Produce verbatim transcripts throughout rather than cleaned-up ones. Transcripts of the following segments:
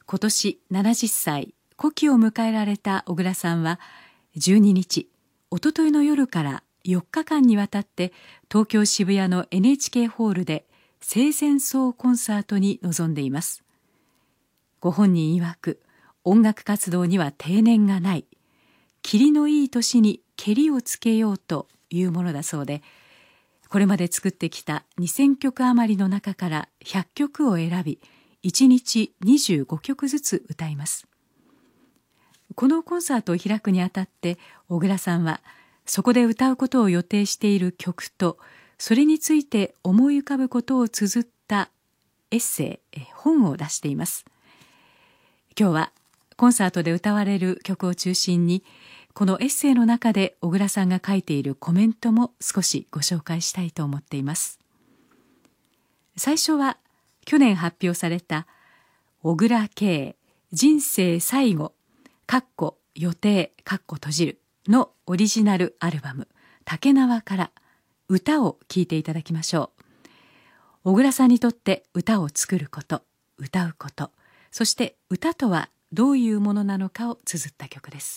今年ななじゅっさい古希を迎えられた小倉さんはじゅうににち、おとといの夜からよっかかんにわたって東京渋谷の エヌエイチケー ホールで生前葬コンサートに臨んでいます。ご本人曰く、音楽活動には定年がない、霧のいい年にけりをつけようというものだそうで、これまで作ってきたにせんきょく余りの中からひゃっきょくを選び、いちにちにじゅうごきょくずつ歌います。このコンサートを開くにあたって小倉さんは、そこで歌うことを予定している曲と、それについて思い浮かぶことを綴ったエッセイ、本を出しています。今日はコンサートで歌われる曲を中心に、このエッセイの中で小倉さんが書いているコメントも少しご紹介したいと思っています。最初は去年発表された小倉圭人生最後（予定閉じる）のオリジナルアルバム竹縄から歌を聴いていただきましょう。小倉さんにとって歌を作ること、歌うこと、そして歌とはどういうものなのかを綴った曲です。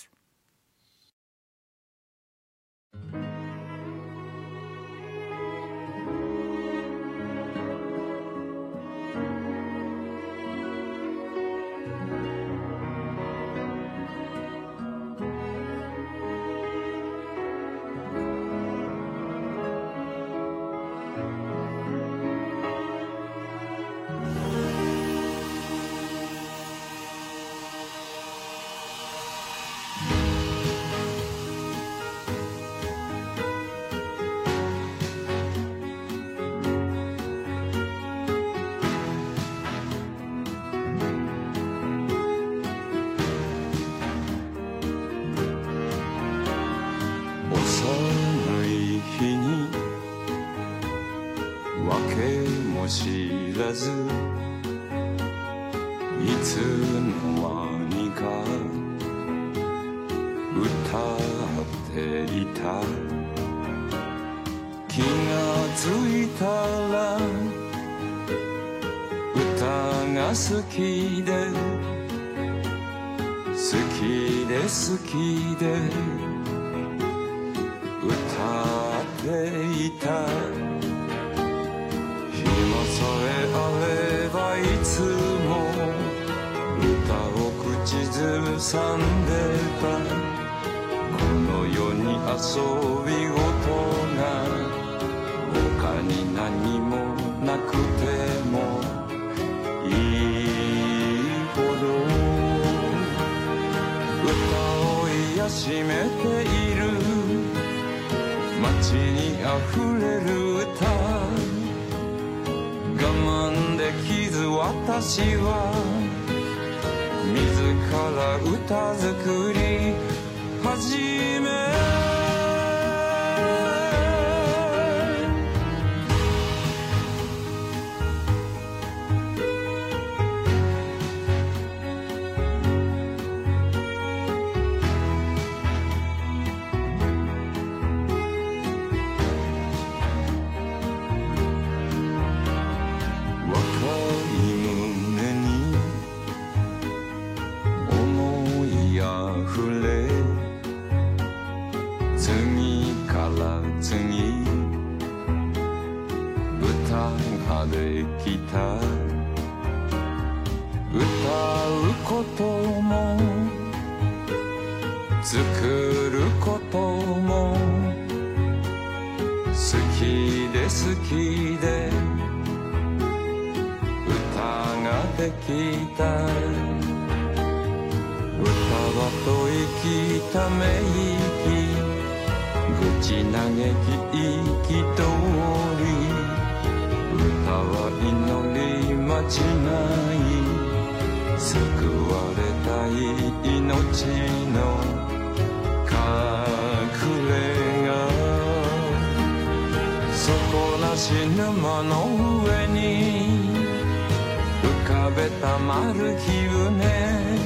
知らずいつの間にか歌っていた。気がついたら歌が好きで好きで好きで歌っていた。さえあればいつも歌を口ずさんでた。この世に遊び事が他に何もなくてもいいほど歌を癒しめている。街にあふれる歌、我慢できず私は自ら歌作り始め。できた。歌うことも作ることも好きで好きで歌ができた。歌は吐息ため息愚痴嘆き憤り、歌は祈り間違い救われたい命の隠れ家。底なし沼の上に浮かべた丸き船、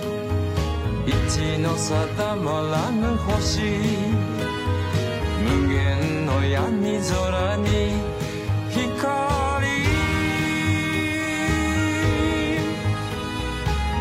一の定まらぬ星、無限の闇空に光。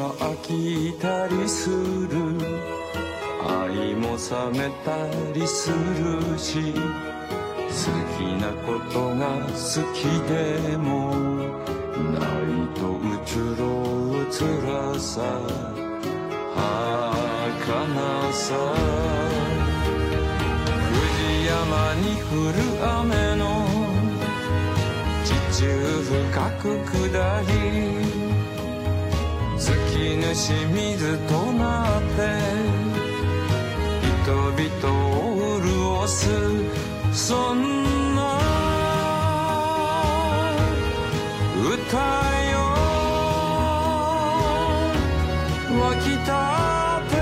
は飽きたりする、愛も冷めたりするし、好きなことが好きでもないと移ろう辛さ、儚さ。富士山に降る雨の地中深く下り、月主水となって人々を潤す、そんな歌よ湧き立て。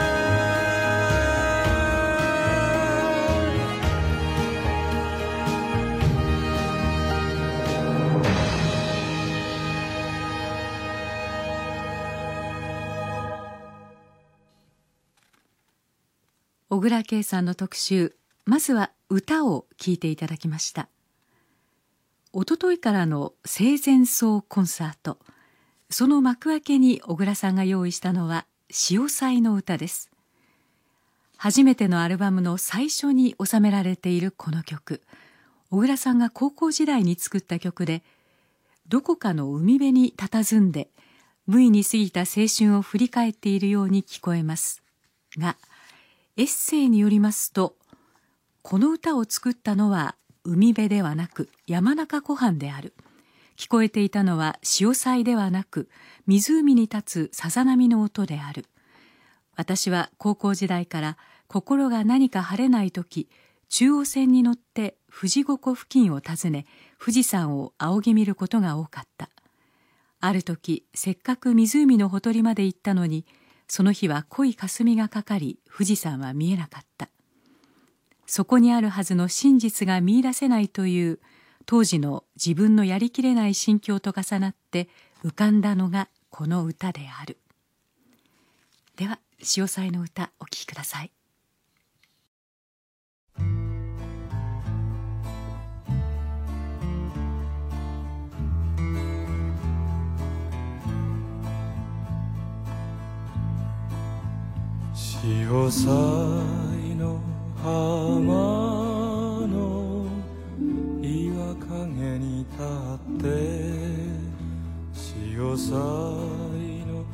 小倉圭さんの特集、まずは歌を聴いていただきました。おとといからの生前葬コンサート、その幕開けに小倉さんが用意したのは潮騒の歌です。初めてのアルバムの最初に収められているこの曲、小倉さんが高校時代に作った曲で、どこかの海辺に佇んで無意に過ぎた青春を振り返っているように聞こえますが、エッセイによりますと、この歌を作ったのは海辺ではなく山中湖畔である。聞こえていたのは潮騒ではなく湖に立つさざ波の音である。私は高校時代から心が何か晴れないとき、中央線に乗って富士五湖付近を訪ね、富士山を仰ぎ見ることが多かった。あるとき、せっかく湖のほとりまで行ったのに、その日は濃い霞がかかり、富士山は見えなかった。そこにあるはずの真実が見出せないという当時の自分のやりきれない心境と重なって浮かんだのがこの歌である。では潮騒の歌お聴きください。 潮騒の浜の岩陰に立って潮騒の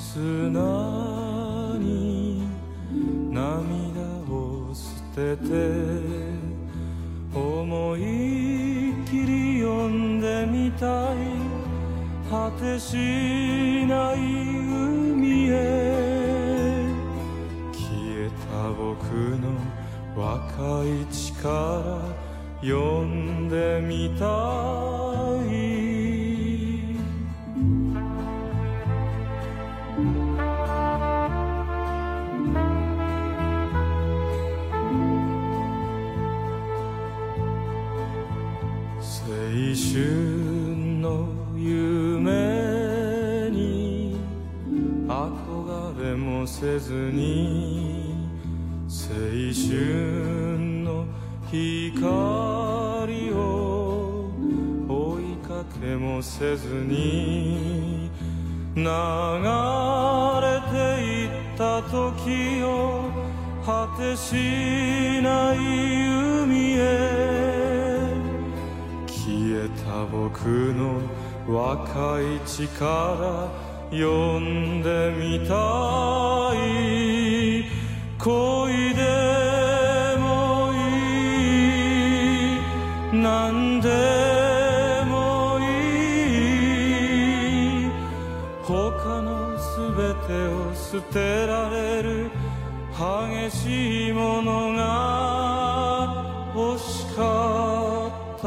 砂に涙を捨てて思いっきり読んでみたい果てしない海へ消えた僕の若い力読んでみたい青春の夢に憧れもせずに青春の光を追いかけもせずに流れていった時を果てしない海へ消えた僕の若い力読んでみたい恋でもいい何でもいい他のすべてを捨てられる激しいものが欲しかった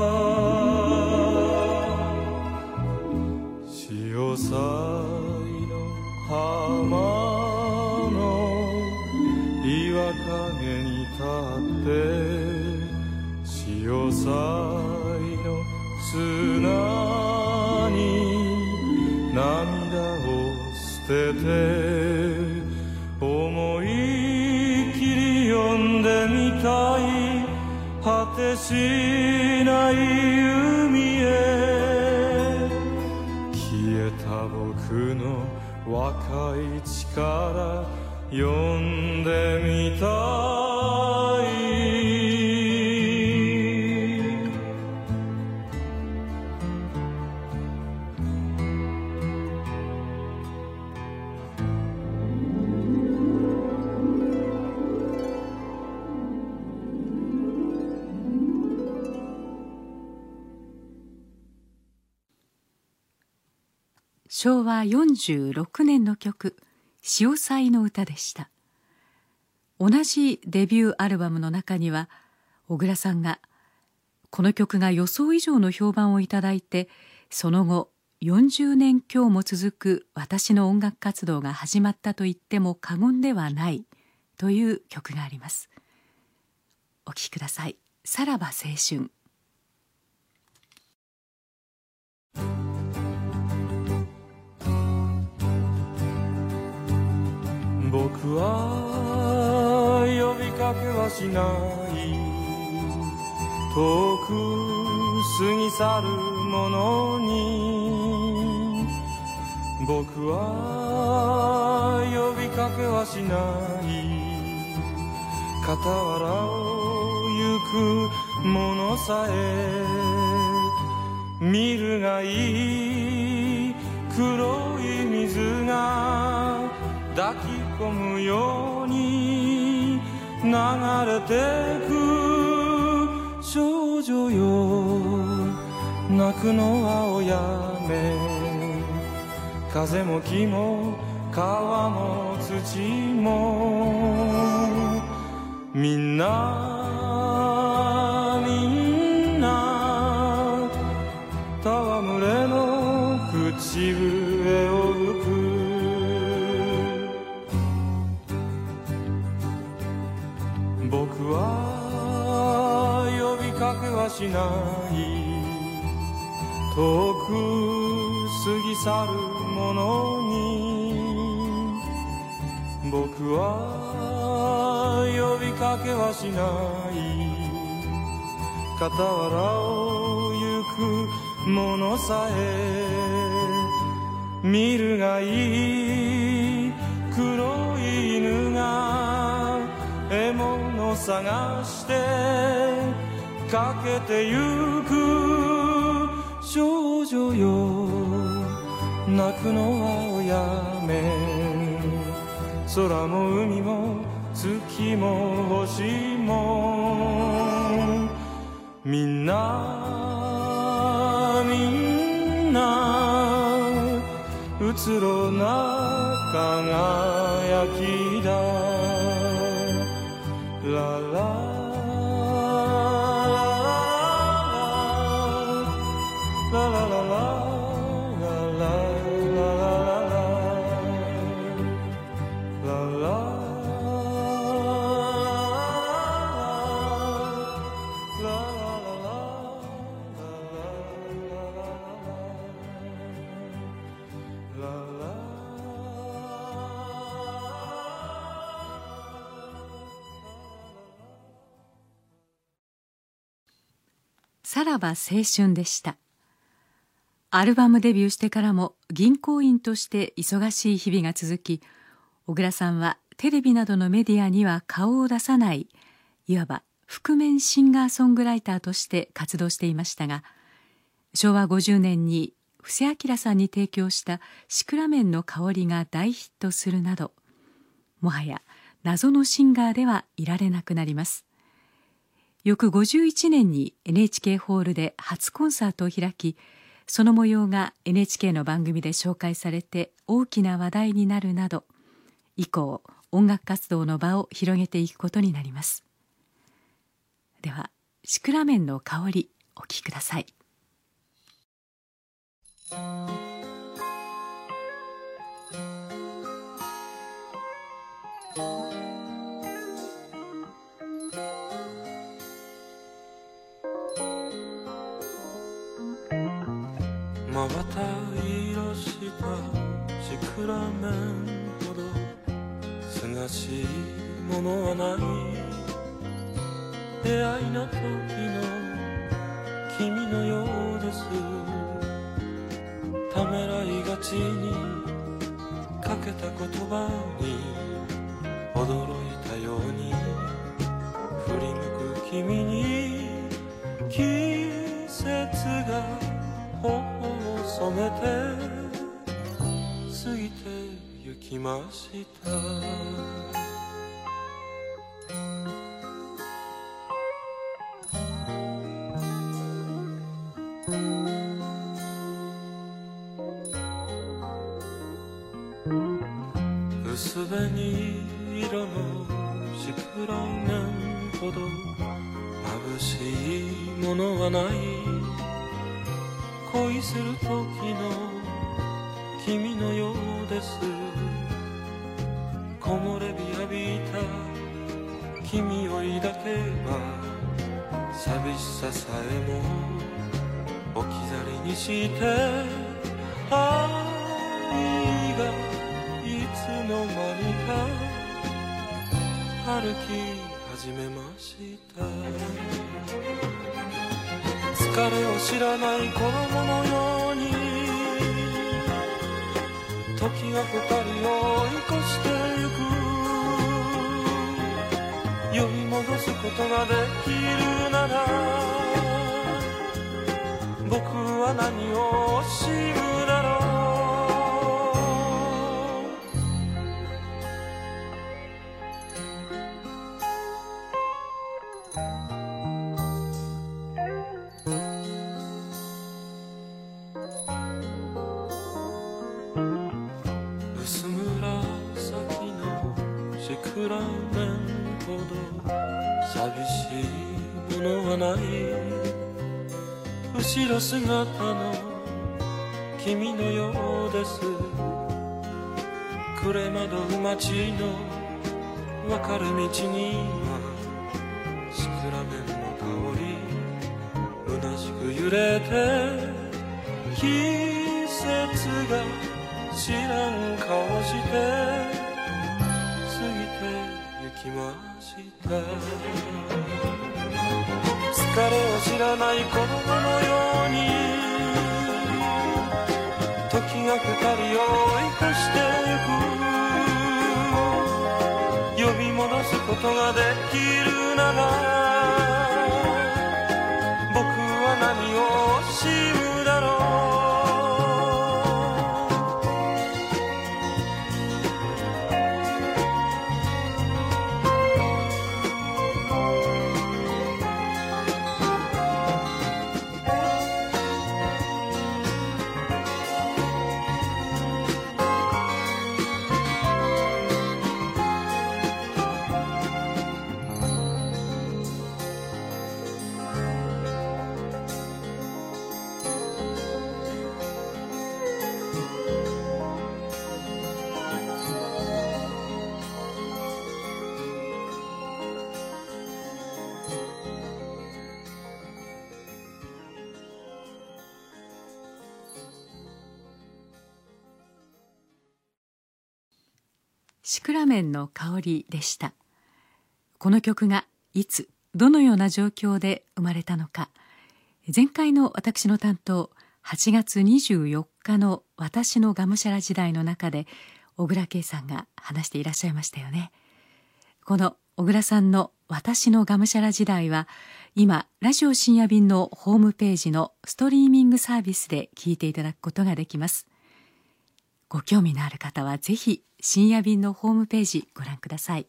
潮騒の浜の岩陰に立って潮騒の砂に涙を捨てて思いっきり読んでみたい果てしない海へ消えた僕の若い力呼んでみたい。 しょうわよんじゅうろくねんの曲「潮騒の歌」でした。同じデビューアルバムの中には小倉さんがこの曲が予想以上の評判をいただいて、その後よんじゅうねん強も続く私の音楽活動が始まったと言っても過言ではないという曲があります。お聴きください。さらば青春。 僕は呼びかけはしない、遠く過ぎ去るものに。僕は呼びかけはしない、傍らを行くものさえ見るがいい。黒い水が抱き込むように流れてく。少女よ泣くのはおやめ、風も木も川も土もみんなみんな戯れの口笛を吹く。僕は呼びかけはしない、遠く過ぎ去るものに。僕は呼びかけはしない、傍らを行くものさえ見るがいい。黒い犬が獲物探してかけてゆく。少女よ泣くのはおやめ、空も海も月も星もみんなみんなうつろな輝きだ。ララさらば青春でした。アルバムデビューしてからも銀行員として忙しい日々が続き、小倉さんはテレビなどのメディアには顔を出さない、いわば覆面シンガーソングライターとして活動していましたが、しょうわごじゅうねんに布施明さんに提供したシクラメンの香りが大ヒットするなど、もはや謎のシンガーではいられなくなります。翌ごじゅういちねんに エヌエイチケー ホールで初コンサートを開き、その模様が エヌエイチケー の番組で紹介されて大きな話題になるなど、以降音楽活動の場を広げていくことになります。ではシクラメンの香りお聴きください。 まばた色したシクラメンほどすがしいものはない。出会いの時の君のようです。ためらいがちにけた言葉に驚いたように振り向く君に季節が頬を染めて過ぎてゆきました。薄紅色のシクラメンほど眩しいものはない。恋する時の君のようです。木漏れ日浴びた君を抱けば寂しささえも置き去りにして愛がいつの間にか歩き始めました。疲れを知らない子供のように時が二人を追い越してゆく。呼び戻すことができるなら僕は何を惜しむだろう。薄紫のシクラメンほど寂しいものはない。後ろ姿の君のようです。暮れ惑う街の分かれ道にはシクラメンの香り虚しく揺れて季節が知らん顔して過ぎてゆきました。疲れを知らない子供のように時が二人を追い越してゆく。呼び戻すことができるなら僕は何を惜しむだろう。 シクラメンの香りでした。この曲がいつどのような状況で生まれたのか、前回の私の担当はちがつにじゅうよっかの私のがむしゃら時代の中で小倉圭さんが話していらっしゃいましたよね。この小倉さんの私のがむしゃら時代は今ラジオ深夜便のホームページのストリーミングサービスで聞いていただくことができます。ご興味のある方はぜひ深夜便のホームページご覧ください。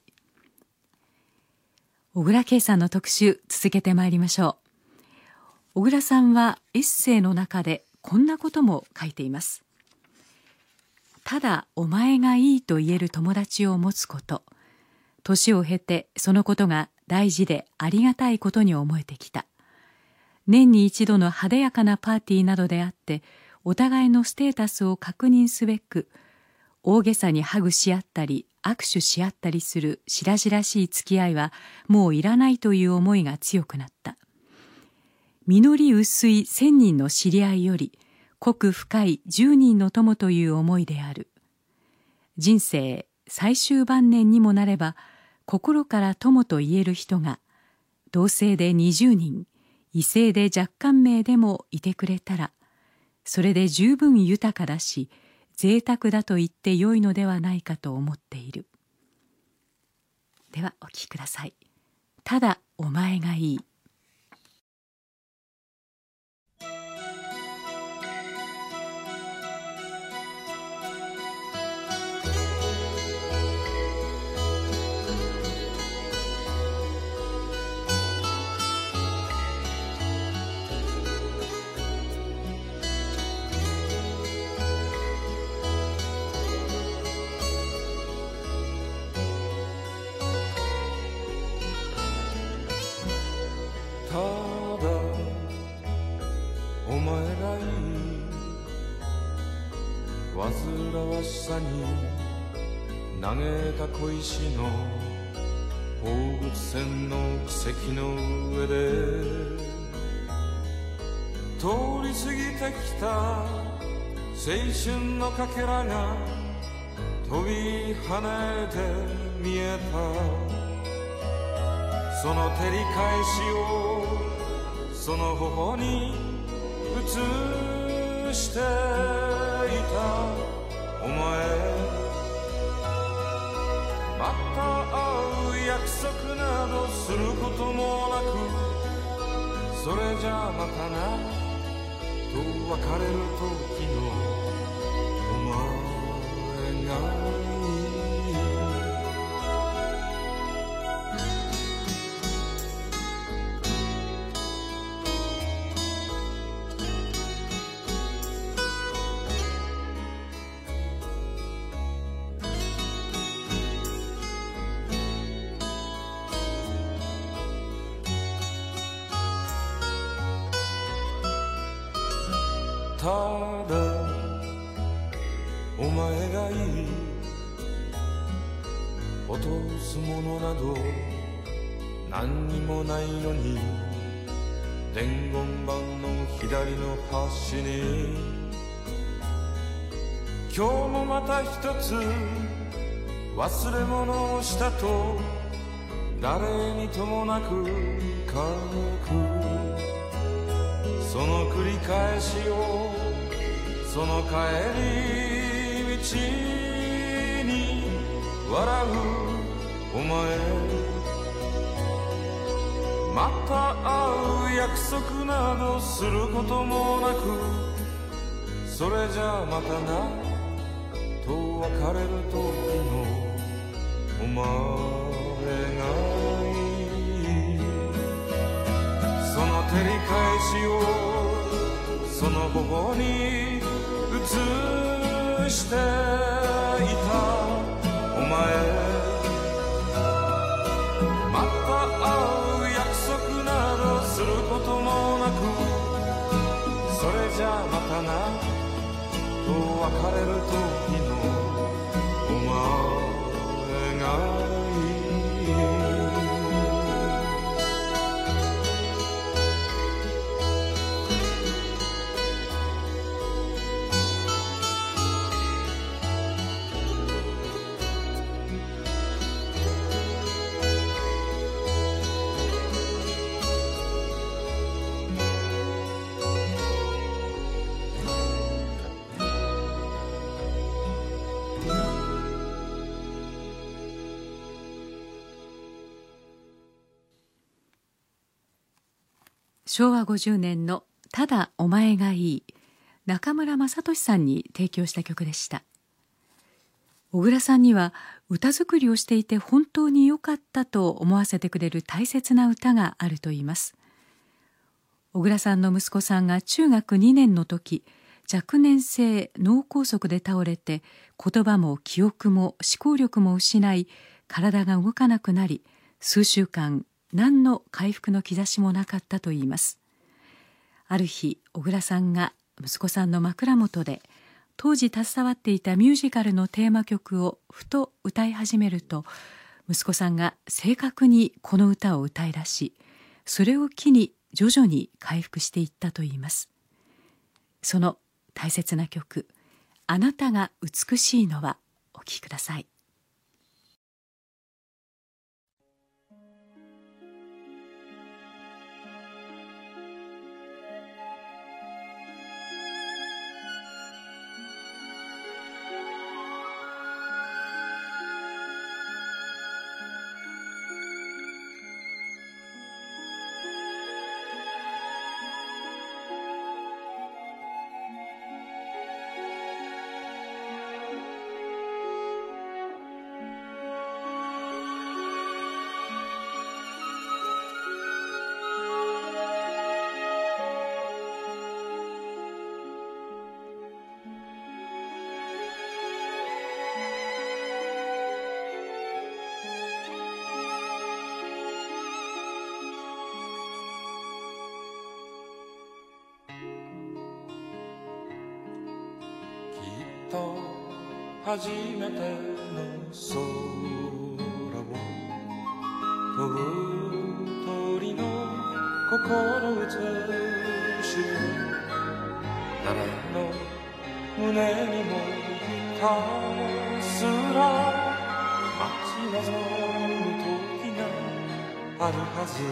小倉圭さんの特集続けてまいりましょう。小倉さんはエッセイの中でこんなことも書いています。ただお前がいいと言える友達を持つこと、年を経てそのことが大事でありがたいことに思えてきた。年に一度の派手やかなパーティーなどであってお互いのステータスを確認すべく大げさにハグし合ったり握手し合ったりする白々しい付き合いはもういらないという思いが強くなった。実り薄い千人の知り合いより濃く深い十人の友という思いである。人生最終晩年にもなれば心から友と言える人が同性で二十人、異性で若干名でもいてくれたらそれで十分豊かだし贅沢だと言ってよいのではないかと思っている。ではお聞きください。ただお前がいい。 ただお前がいい。煩わしさに投げた小石の放物線の奇跡の上で通り過ぎてきた青春のかけらが飛び跳ねて見えた。その照り返しをその頬に映していた。お前また会う約束などすることもなく、それじゃまたなと別れる時のお前がただお前がいい。落とすものなど何にもないのに伝言板の左の端に今日もまた一つ忘れ物をしたと誰にともなく書く。その繰り返しをその帰り道に笑うお前。また会う約束などすることもなく、それじゃまたなと別れる時のお前がいい。その照り返しをその頬に映していたお前。また会う約束などすることもなく、それじゃまたなと別れる時のお前がしょうわごじゅうねんのただお前がいい、中村雅俊さんに提供した曲でした。小倉さんには歌作りをしていて本当に良かったと思わせてくれる大切な歌があるといいます。小倉さんの息子さんが中学にねんの時、若年性脳梗塞で倒れて言葉も記憶も思考力も失い、体が動かなくなり、数週間何の回復の兆しもなかったといいます。ある日、小倉さんが息子さんの枕元で当時携わっていたミュージカルのテーマ曲をふと歌い始めると、息子さんが正確にこの歌を歌い出し、それを機に徐々に回復していったといいます。その大切な曲、あなたが美しいのは、お聴きください。 初めての空を飛ぶ鳥の心写し誰の胸にもひたすら待ち望む時があるはず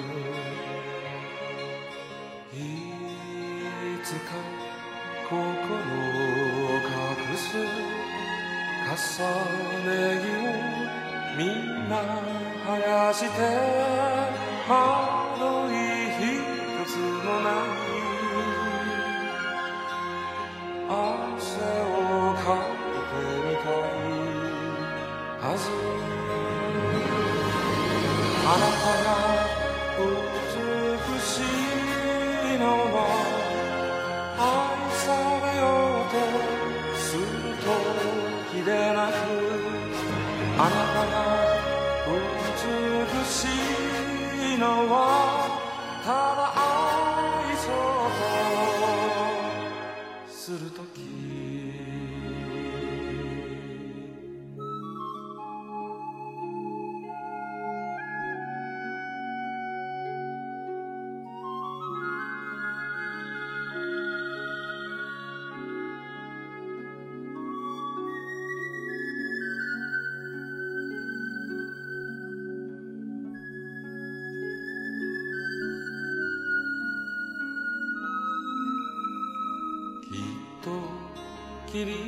いつか心を隠す重ね着をみんな生やして窓一つもない汗をかいてみたいはずあなたが美しいのは愛されようとする時でなくあなたが美しいのはただ愛そうとするとき霧深い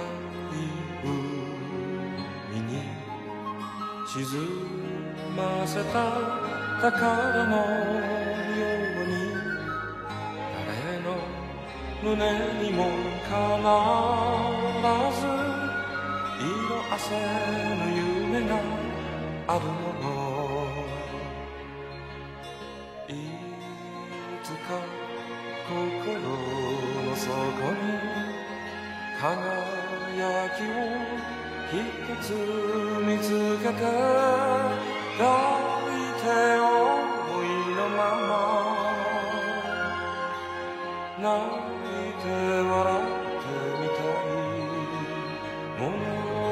海に沈ませた宝のように誰の胸にも必ず色あせぬ夢があるものいつか心の底に輝きを一つ見つけて抱いて思いのまま泣いて笑ってみたいもの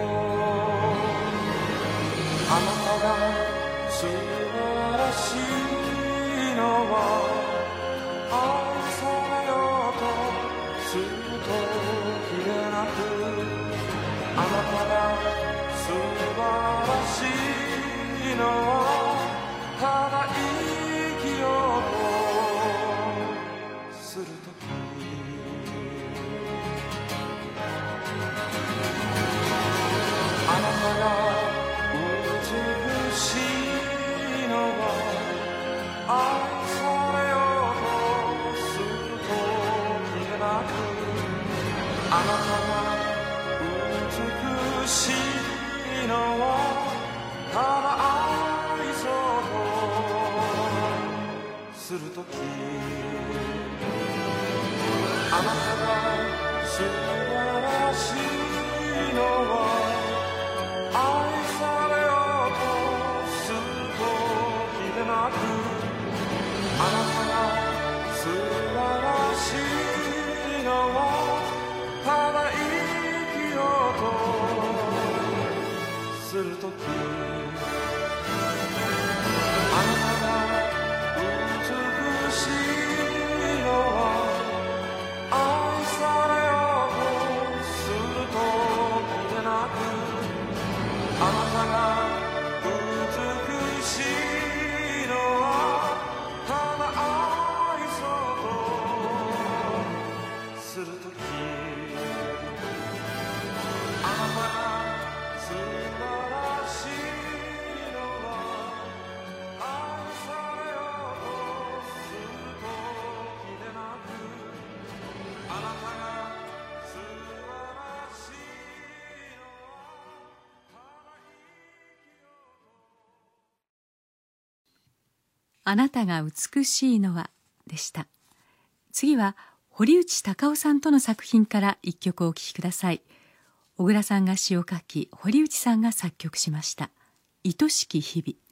あなたが素晴らしいのは愛されようとするとあなたが素晴らしいのはただ生きようとするときあなたが美しいのは愛されようとするときでなくあなたが美しいのはただ愛そうとするときあなたが素晴らしいのは愛されようとするときでなくあなたが素晴らしいのはただ生きようとするときあなたが美しいのは愛されようとするときでなくあなたが美しいのはただ愛そうとするときあなたが素晴らしいのは愛されようとするときでなくあなたが素晴らしいのはただ生きようとあなたが美しいのはでした。次は堀内孝雄さんとの作品から一曲お聴きください。小倉さんが詩を書き、堀内さんが作曲しました。愛しき日々。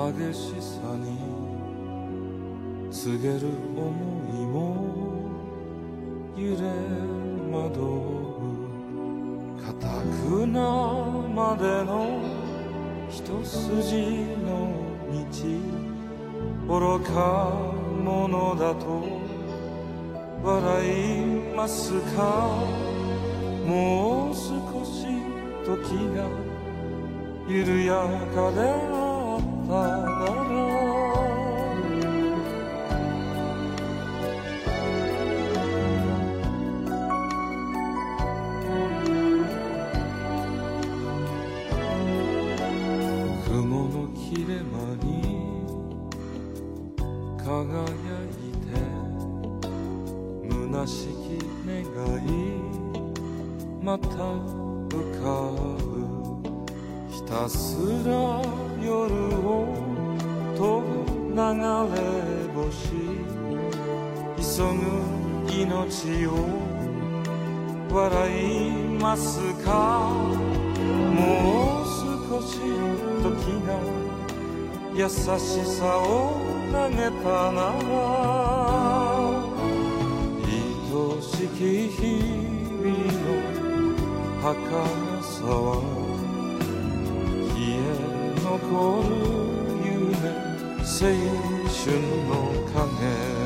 激しさに告げる想いも揺れ惑う固くなまでの一筋の道愚か者だと笑いますかもう少し時が緩やかであったなら雲の切れ間に輝いて虚しき願いまた浮かぶひたすら夜を飛ぶ流れ星急ぐ命を笑いますかもう少し時が優しさを投げたなら愛しき日々の儚さは消え残る夢青春の影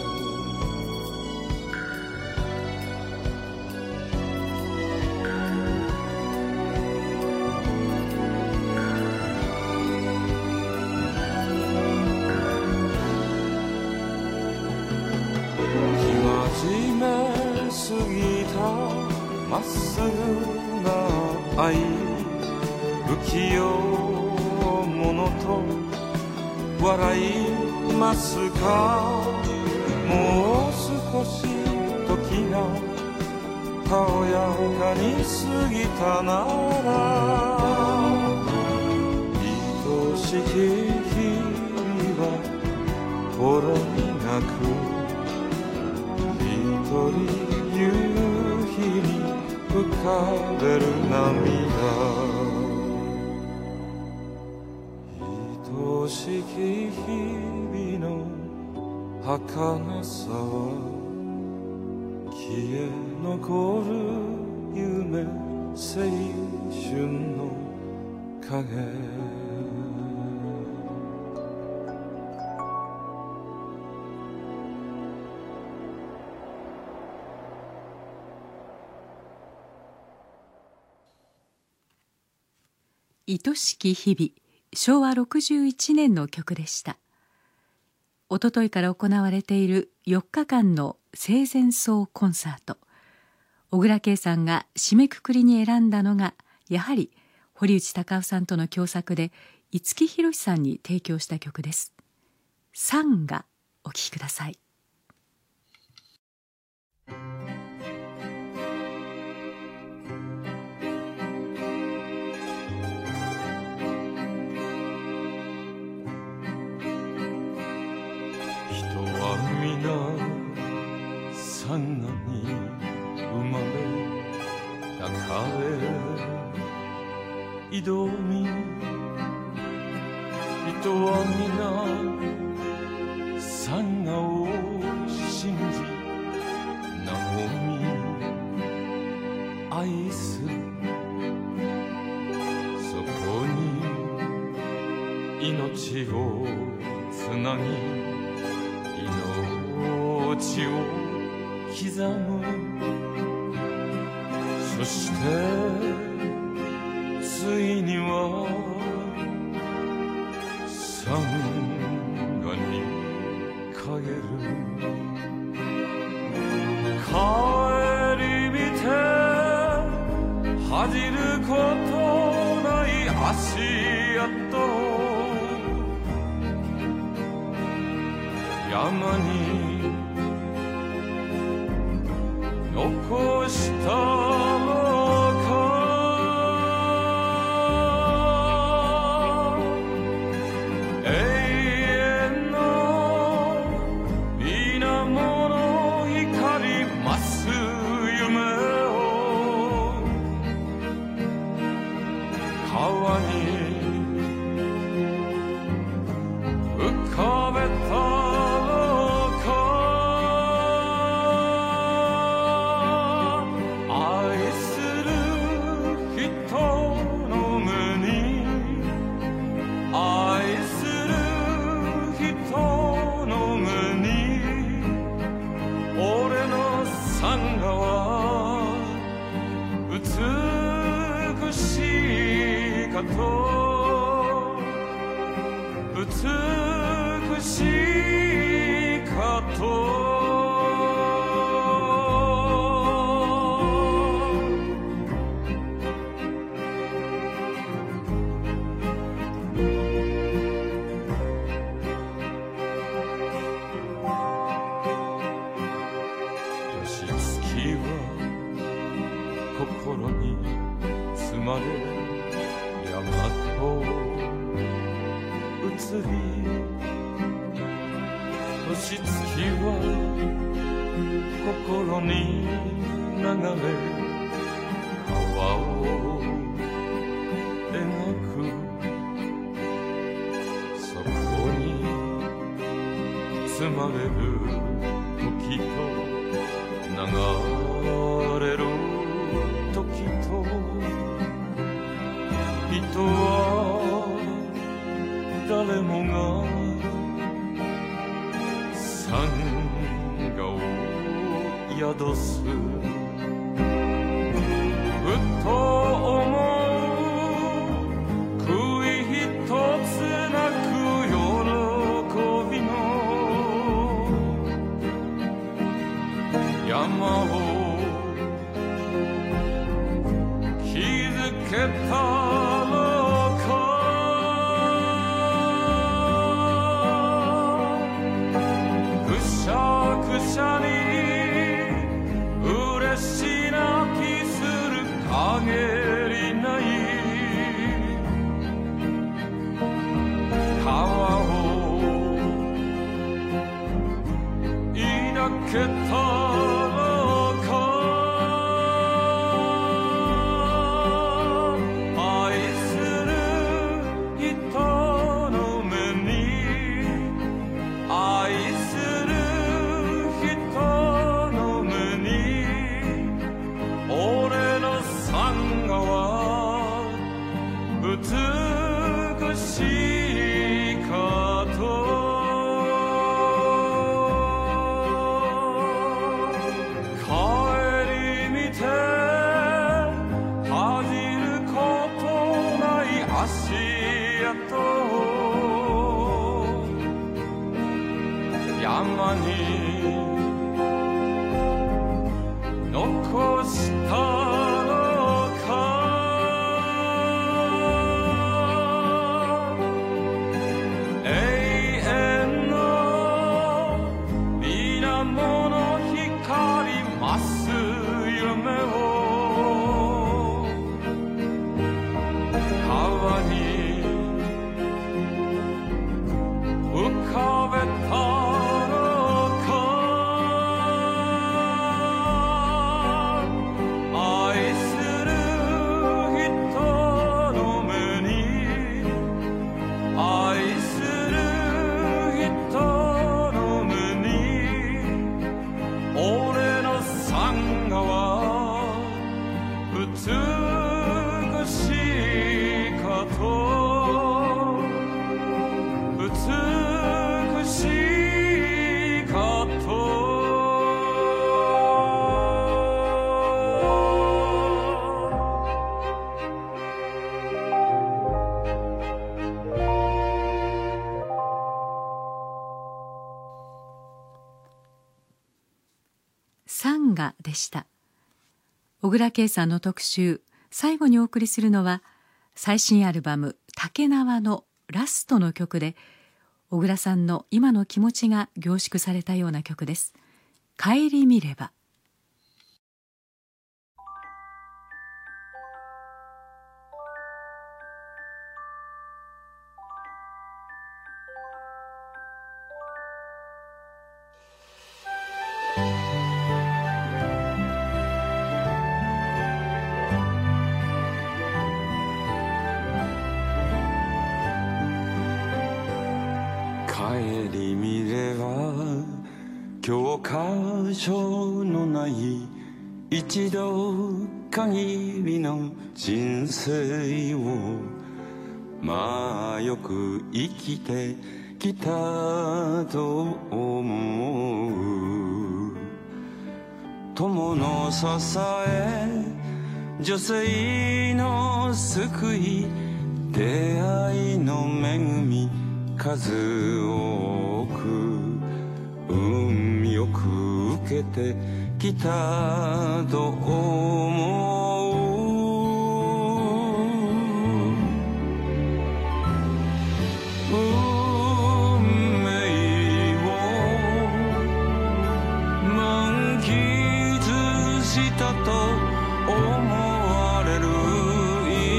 まっすぐな愛不器用者と笑いますかもう少し時がたおやかに過ぎたなら愛しき日々はほろ苦く一人夕日に浮かべる涙愛しき日々の儚さは消え残る夢青春の影愛しき日々しょうわろくじゅういちねんの曲でした。おとといから行われているよっかかんの生前葬コンサート小椋佳さんが締めくくりに選んだのがやはり堀内孝雄さんとの共作で五木ひろしさんに提供した曲です。サンガお聴きください。 サンガに生まれ抱かれ挑み人は皆サンガを信じ和み愛すそこに命をつなぎ命を刻むそしてついにはサンガに帰る帰り見て恥じることない足跡山に残したのか永遠の水面光ります夢を川にまで山と移り星月は心に流れ川を描くそこに包まれる時と流れる時と人は誰もが山河を宿すふと思う悔い一つなく喜びの山を築けたけたのか愛する人の目に愛する人の目に俺の山河は美しいかと山に残したのか永遠の水面の光増す夢を川に浮かべた山河でした。小倉圭さんの特集、最後にお送りするのは最新アルバム「竹縄」のラストの曲で、小倉さんの今の気持ちが凝縮されたような曲です。顧みれば。 顧みれば教科書のない一度限りの人生をまあよく生きてきたと思う。友の支え、女性の救い、出会いの恵み、数多く運よく受けてきたと思う。運命を満喫したと思われる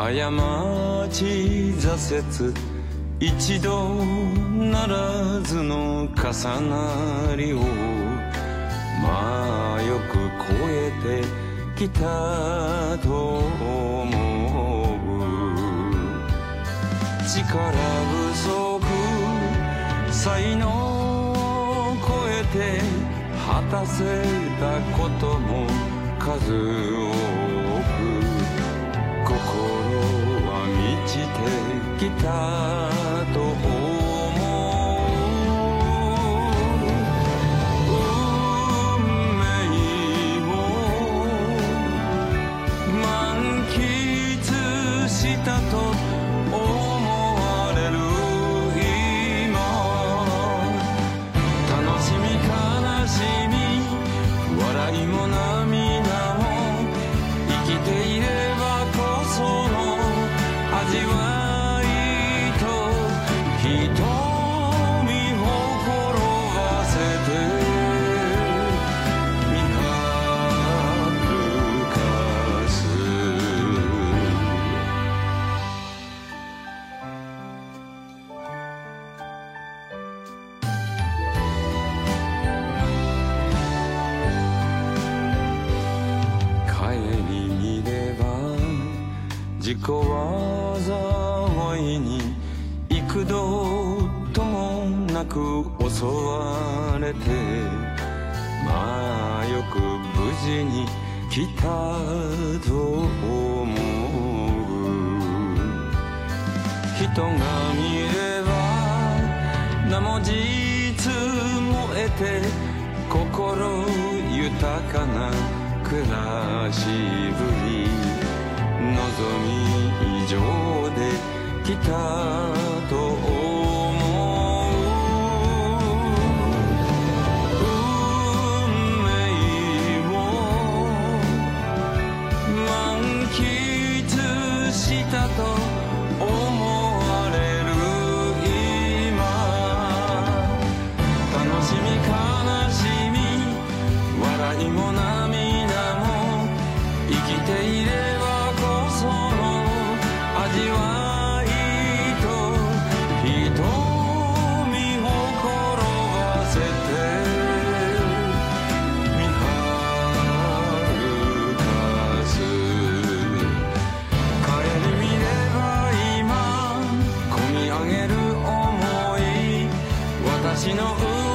過ち挫折一度ならずの重なりをまあよく超えてきたと思う。力不足才能を超えて果たせたことも数多く心は満ちてきたと思う。運命を満喫したと思われる今、楽しみ悲しみ笑いも涙も生きていればこその味わいと瞳を転がせて見張るかす。帰り見れば自己災いに幾度ともなく襲われてまあよく無事に来たと思う。人が見れば名も実も得て心豊かな暮らしぶり望み以上で来たと思う。運命を満喫したと思われる今、楽しみ悲しみ笑いも涙も生きていればこその味わいと瞳を転がせて見張るかす。帰り見れば今込み上げる想い私の